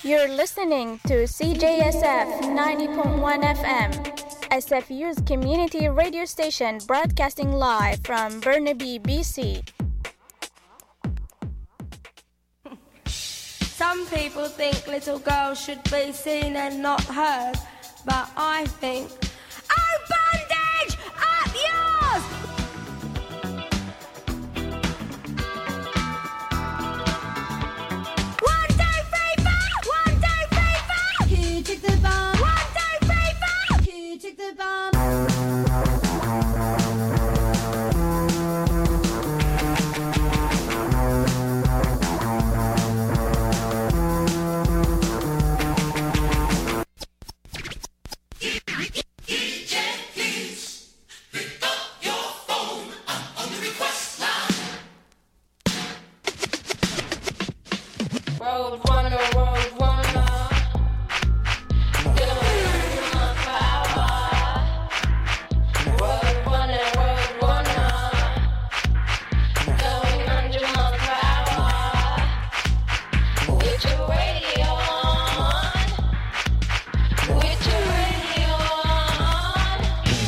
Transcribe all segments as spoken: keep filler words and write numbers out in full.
You're listening to C J S F ninety point one F M, S F U's community radio station broadcasting live from Burnaby, B C. Some people think little girls should be seen and not heard, but I think, oh, bandage, up yours! One, two, three, four! One, two, three, four! Who took the bomb? One, two, three, four! Who took the bomb? Road runner, road runner. Doing my power. Road runner, road runner. Going under my power. With your radio on. With your radio on.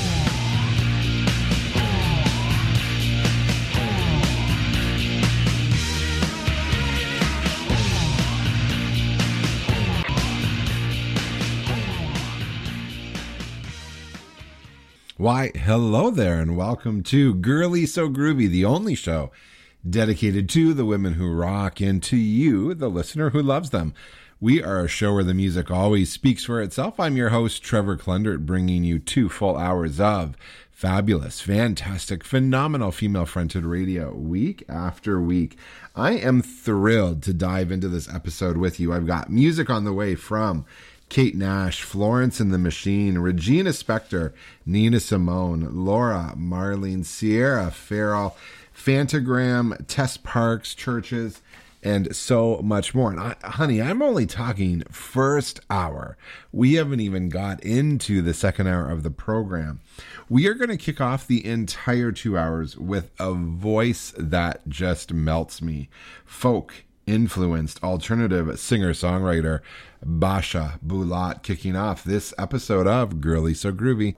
Why, hello there, and welcome to Girly So Groovy, the only show dedicated to the women who rock and to you, the listener who loves them. We are a show where the music always speaks for itself. I'm your host, Trevor Klendert, bringing you two full hours of fabulous, fantastic, phenomenal female-fronted radio week after week. I am thrilled to dive into this episode with you. I've got music on the way from Kate Nash, Florence and the Machine, Regina Spektor, Nina Simone, Laura, Marlene, Sierra Farrell, Fantagram, Tess Parks, Churches, and so much more. And I, honey, I'm only talking first hour. We haven't even got into the second hour of the program. We are going to kick off the entire two hours with a voice that just melts me. Folk influenced alternative singer-songwriter Basha Bulat kicking off this episode of Girly So Groovy.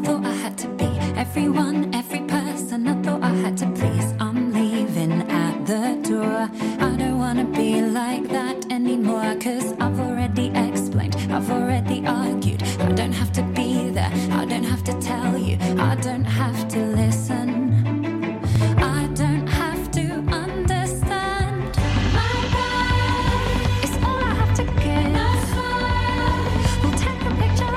thought I had to be everyone, every person. I thought I had to please. I'm leaving at the door. I don't wanna be like that anymore, cause I've already explained, I've already argued. I don't have to be there, I don't have to tell you, I don't have to listen, I don't have to understand. My bad, it's all I have to give. We'll take a picture.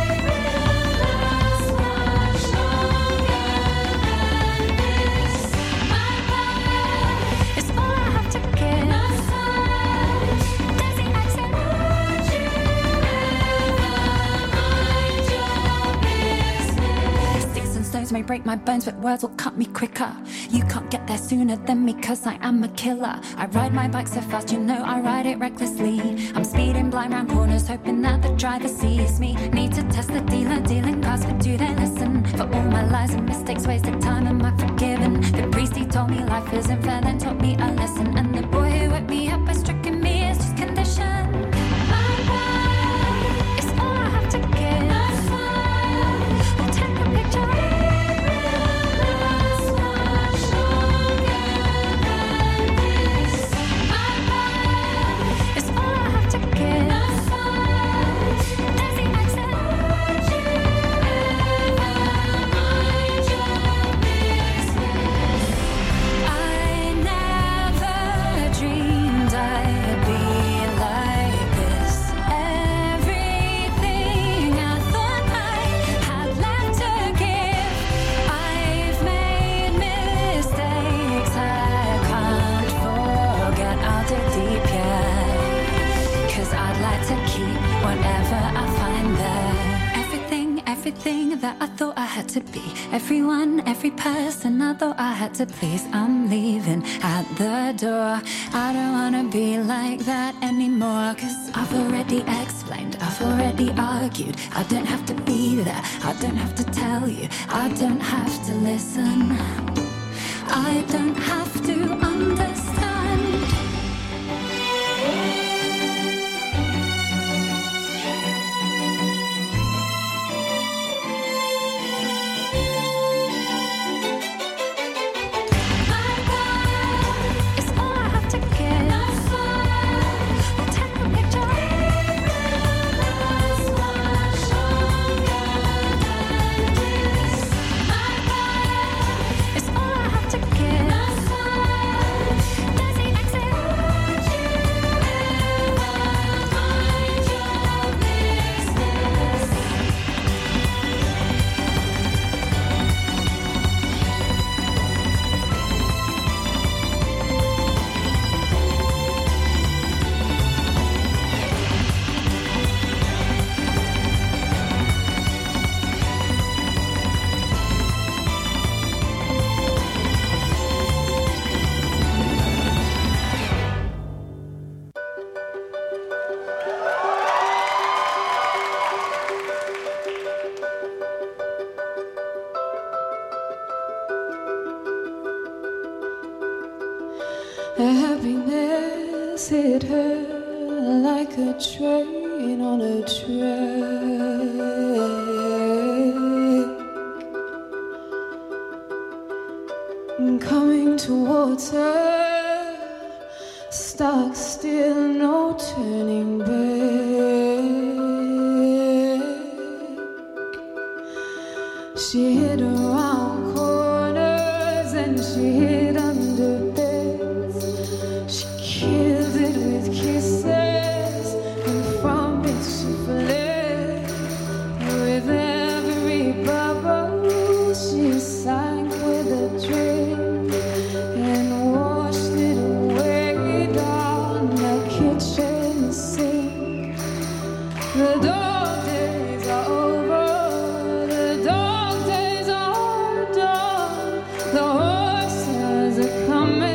Last much longer than this. My bad, it's all I have to give. There's the exit. Would you ever mind your business? Sticks and stones may break my bones, but words will cut me quicker. You can't get there sooner than me, cause I am a killer. I ride my bike so fast, you know I ride it recklessly. I'm speeding blind round corners, hoping that the driver sees me. Need to test the dealer, dealing cards, but do they listen? For all my lies and mistakes, wasted time, am I forgiven? The priest, he told me life isn't fair, then taught me a lesson. And the boy who whipped me up by stricken me is just condition. My bad, it's all I have to give. We'll take a picture. Last much longer than this. My bad, it's all I have to give. There's the exit. Would you ever mind your business? I never dreamed I'd be like this. Everything I thought I had left to give. I've made mistakes I can't forget. I'll dig deep, yeah, cause I'd like to keep whatever I find there. Everything, everything that I thought I had to be. Everyone, every person I thought I had to please. I'm leaving at the door. I don't wanna be like that anymore, cause I've already explained, I've already argued. I don't have to be there, I don't have to tell you, I don't have to listen, I don't have to understand. My bad, it's all I have to give. We'll take a picture. Last much longer than this. My bad, it's all I have to give. There's the exit. Would you ever mind your business? Happiness hit her like a train on a track, coming towards her, stuck still, no turning back. She hid around corners and she hid under beds. She killed it with kisses, and from it she fled. With every bubble she sank with a drink and washed it away down the kitchen sink. The dog days are over, the dog days are done. The horses are coming.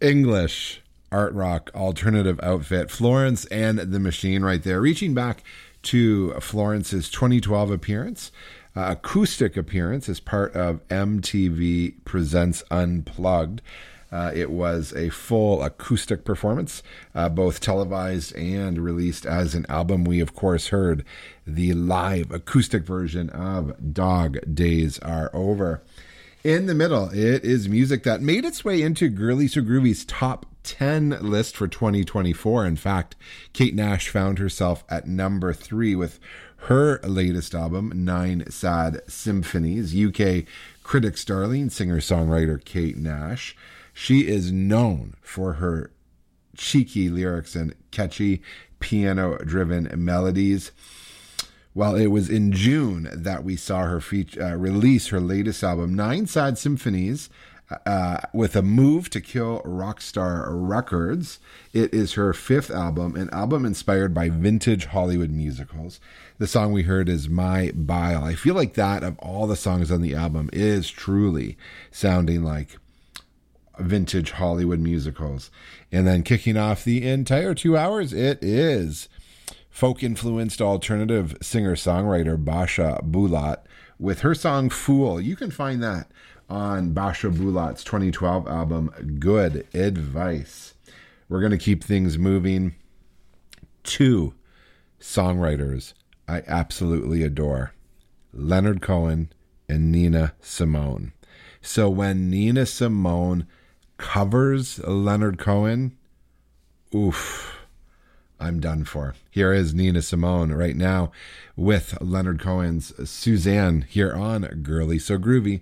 English art rock alternative outfit, Florence and the Machine, right there, reaching back to Florence's twenty twelve appearance, uh, acoustic appearance as part of M T V Presents Unplugged. Uh, it was a full acoustic performance, uh, both televised and released as an album. We, of course, heard the live acoustic version of Dog Days Are Over. In the middle, it is music that made its way into Girly So Groovy's top ten list for twenty twenty-four. In fact, Kate Nash found herself at number three with her latest album, Nine Sad Symphonies. U K Critics' Darling, singer-songwriter Kate Nash. She is known for her cheeky lyrics and catchy piano-driven melodies. Well, it was in June that we saw her feature, uh, release her latest album, Nine Sad Symphonies, uh, with a move to Kill Rockstar Records. It is her fifth album, an album inspired by vintage Hollywood musicals. The song we heard is My Bile. I feel like that, of all the songs on the album, is truly sounding like vintage Hollywood musicals. And then kicking off the entire two hours, it is folk-influenced alternative singer-songwriter Basha Bulat with her song Fool. You can find that on Basha Bulat's twenty twelve album, Good Advice. We're going to keep things moving. Two songwriters I absolutely adore, Leonard Cohen and Nina Simone. So when Nina Simone covers Leonard Cohen, oof, I'm done for. Here is Nina Simone right now with Leonard Cohen's Suzanne here on Girly So Groovy.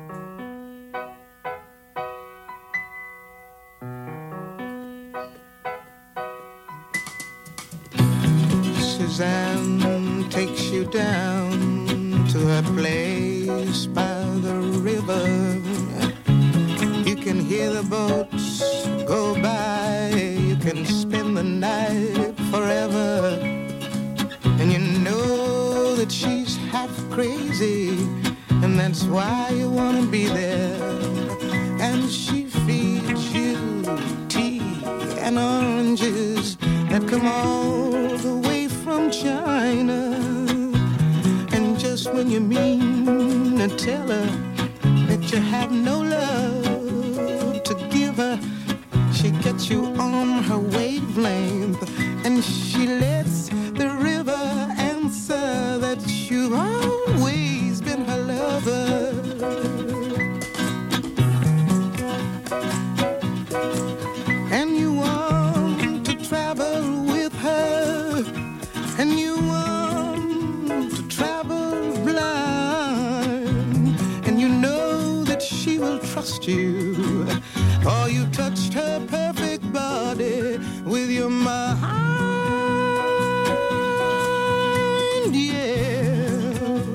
Suzanne takes you down to a place by the river. You can hear the boats go by. You can spend the night forever. And you know that she's half crazy, and that's why you want to be there. And she feeds you tea and oranges that come all the way from China. And just when you mean to tell her that you have no love to give her, she gets you on her wavelength, and she lets the river answer that you've always been her lover. And you want to travel with her, and you want to travel blind, and you know that she will trust you. Oh, you touched her perfect body with your mind, yeah.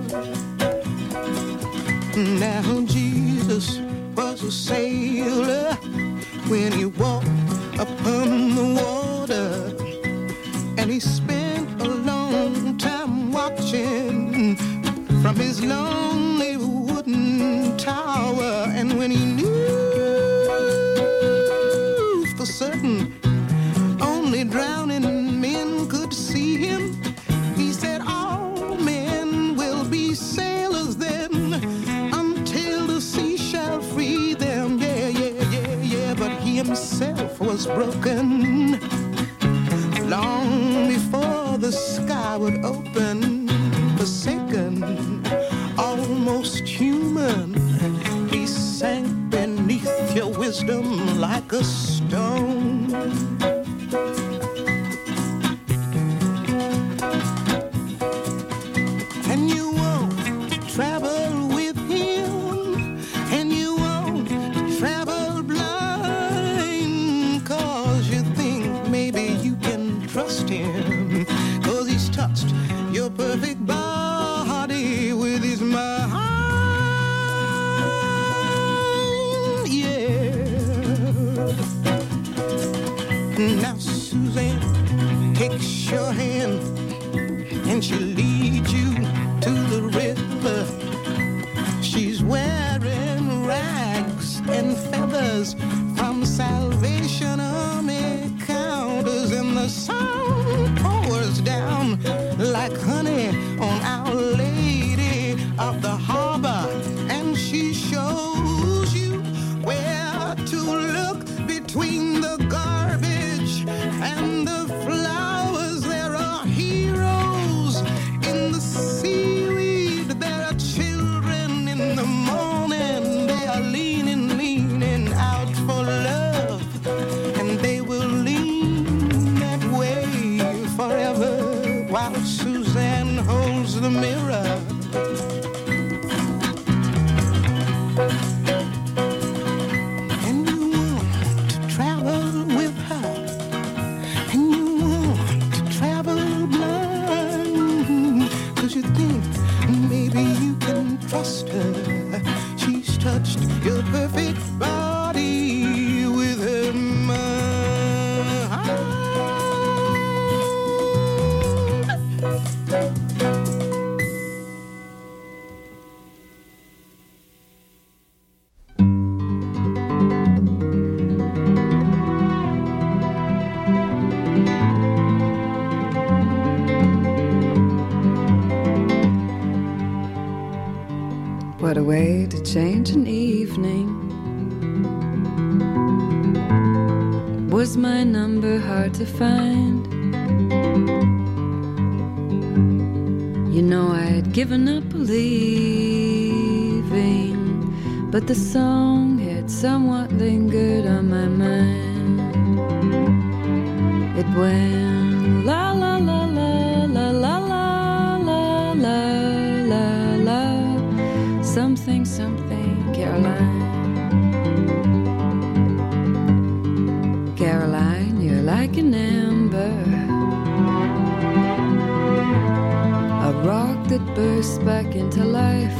Now Jesus was a sailor when he walked upon the water, and he spent a long time watching from his lonely wooden tower. And when he knew for certain only drowning men could see him, he said all men will be sailors then, until the sea shall free them. Yeah, yeah, yeah, yeah. But he himself was broken long before the sky would open. Forsaken, almost human, he sank beneath your wisdom like a stone. And you won't travel with him, and you won't travel blind, 'cause you think maybe you can trust him, 'cause he's touched your perfect body with his mind, yeah. Now Suzanne takes your hand, and she leads you to the river. She's wearing rags and feathers from Salvation kissed her. She's touched your perfect body with her mind. What a way to change an evening. Was my number hard to find? You know I had given up believing, but the song had somewhat lingered on my mind. It went la la la la la la la la la la la. Something, something, Caroline. Caroline, you're like an ember, a rock that bursts back into life,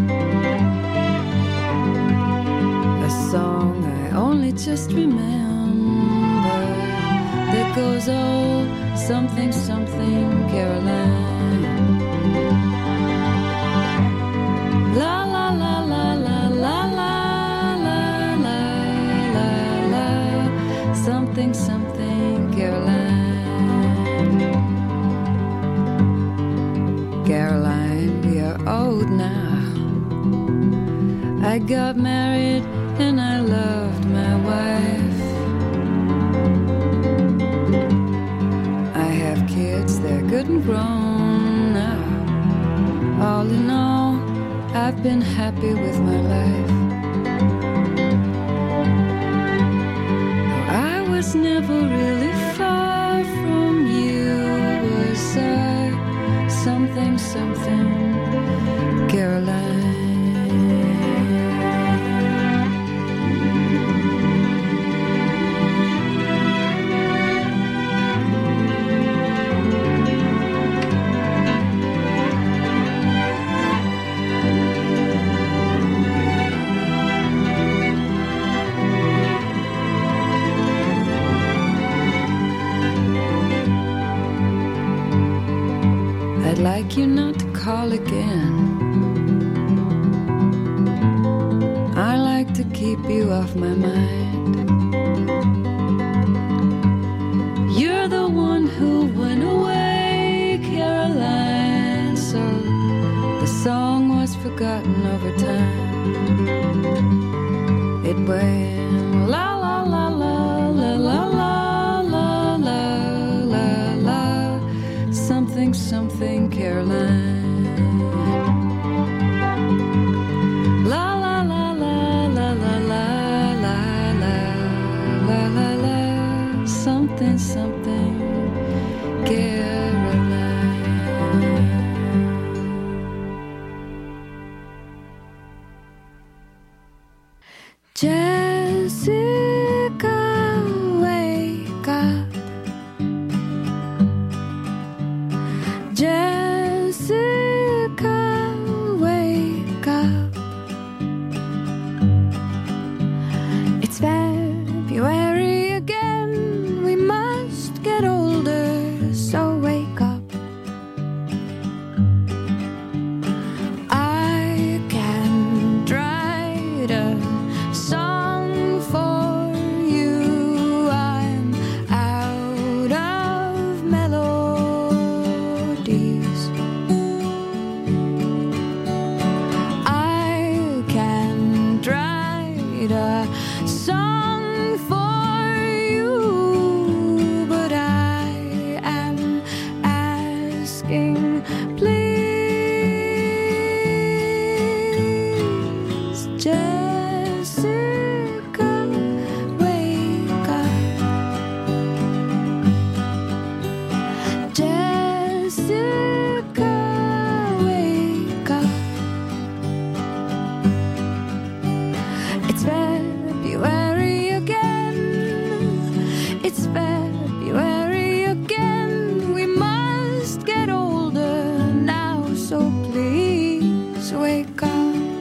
a song I only just remember that goes, oh, something, something, Caroline. La la la la la la la la la la la. Something, something, Caroline. Caroline, we are old now. I got married and I loved my wife. I have kids, they're good and grown now. All in all, I've been happy with my life. Though I was never really far from you, was I? Something, something, Caroline. I'd like you not to call again. I like to keep you off my mind. You're the one who went away, Caroline, so the song was forgotten over time. It went la la la la la la la la la la la. Something, something, Caroline. La la la la la la la la la la la la. Something, something, Caroline. Jessica, wake up. Jessica, wake up. It's February again. We must get older, so wake up. I can write a song for you. I'm out of melodies. I can write a song for you, but I am asking, please, Jessica, wake up. Jessica, wake up. It's February again. It's February again. We must get older now, so please wake up.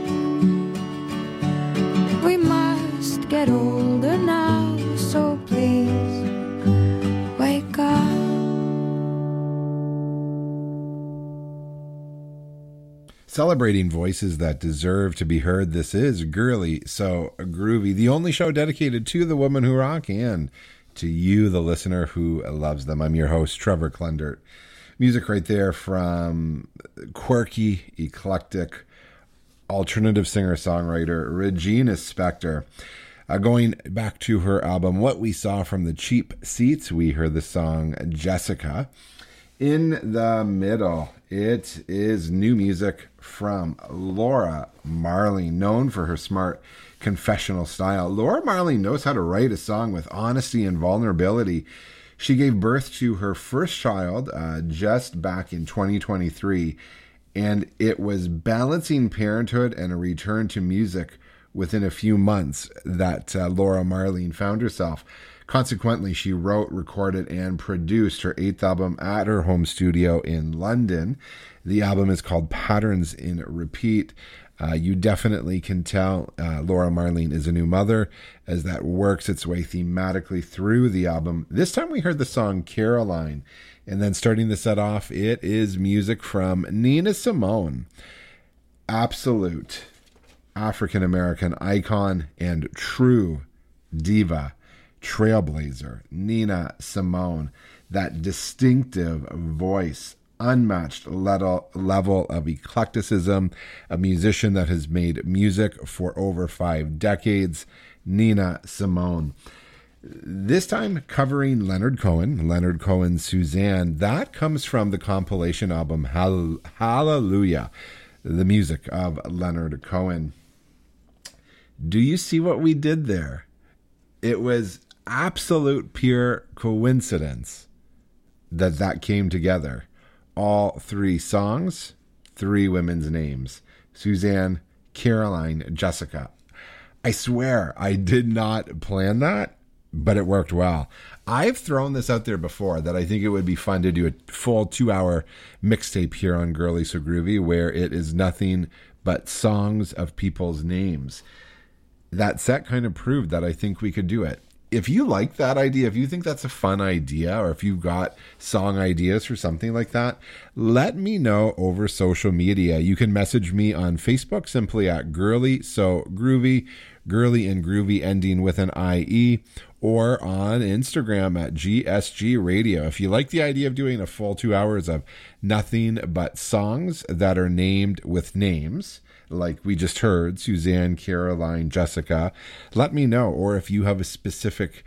Celebrating voices that deserve to be heard, this is Girly So Groovy, the only show dedicated to the women who rock and to you, the listener who loves them. I'm your host, Trevor Klendert. Music right there from quirky, eclectic, alternative singer-songwriter Regina Spektor. Uh, going back to her album, What We Saw from the Cheap Seats, we heard the song Jessica. In the middle, it is new music from Laura Marling, known for her smart confessional style. Laura Marling knows how to write a song with honesty and vulnerability. She gave birth to her first child uh, just back in twenty twenty-three, and it was balancing parenthood and a return to music within a few months that uh, Laura Marling found herself. Consequently, she wrote, recorded, and produced her eighth album at her home studio in London. The album is called Patterns in Repeat. Uh, you definitely can tell uh, Laura Marling is a new mother as that works its way thematically through the album. This time we heard the song Caroline. And then starting the set off, it is music from Nina Simone. Absolute African-American icon and true diva. Trailblazer, Nina Simone, that distinctive voice, unmatched level, level of eclecticism, a musician that has made music for over five decades, Nina Simone. This time covering Leonard Cohen, Leonard Cohen's Suzanne. That comes from the compilation album Hall- Hallelujah, the music of Leonard Cohen. Do you see what we did there? It was absolute pure coincidence that that came together. All three songs, three women's names: Suzanne, Caroline, Jessica. I swear I did not plan that, but it worked well. I've thrown this out there before that I think it would be fun to do a full two-hour mixtape here on Girly So Groovy where it is nothing but songs of people's names. That set kind of proved that I think we could do it. If you like that idea, if you think that's a fun idea, or if you've got song ideas for something like that, let me know over social media. You can message me on Facebook simply at Girly So Groovy, Girly and Groovy ending with an I E, or on Instagram at G S G Radio. If you like the idea of doing a full two hours of nothing but songs that are named with names, like we just heard, Suzanne, Caroline, Jessica, let me know. Or if you have a specific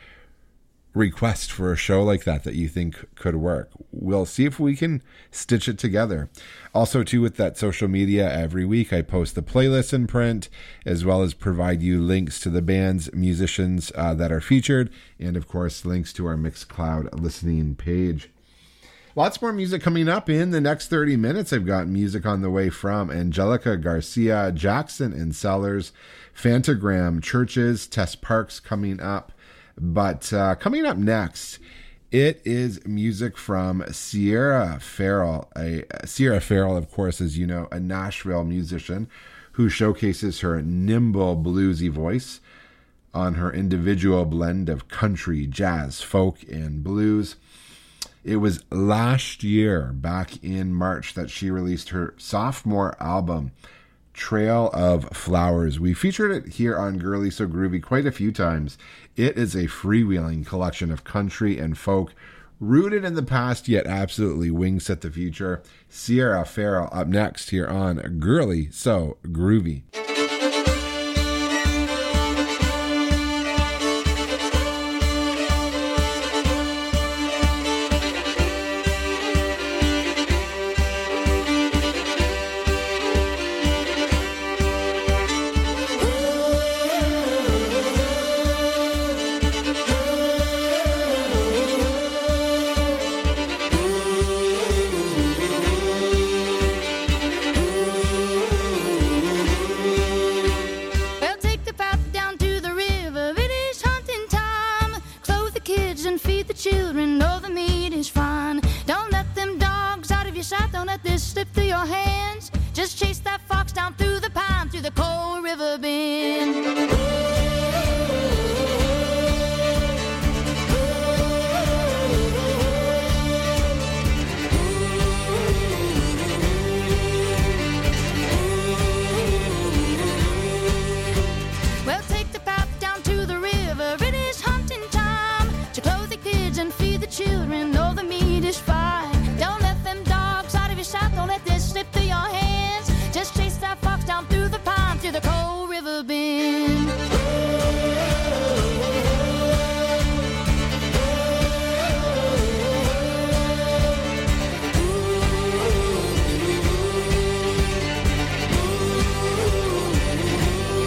request for a show like that that you think could work, we'll see if we can stitch it together. Also, too, with that social media, every week I post the playlist in print, as well as provide you links to the bands, musicians uh, that are featured, and of course, links to our Mixcloud listening page. Lots more music coming up in the next thirty minutes. I've got music on the way from Angelica Garcia, Jackson and Sellers, Fantagram, Churches, Tess Parks coming up. But uh, coming up next, it is music from Sierra Farrell. A, Sierra Farrell, of course, as you know, a Nashville musician who showcases her nimble bluesy voice on her individual blend of country, jazz, folk, and blues. It was last year, back in March, that she released her sophomore album, Trail of Flowers. We featured it here on Girly So Groovy quite a few times. It is a freewheeling collection of country and folk, rooted in the past, yet absolutely wings at the future. Sierra Farrell up next here on Girly So Groovy. Ooh. never been.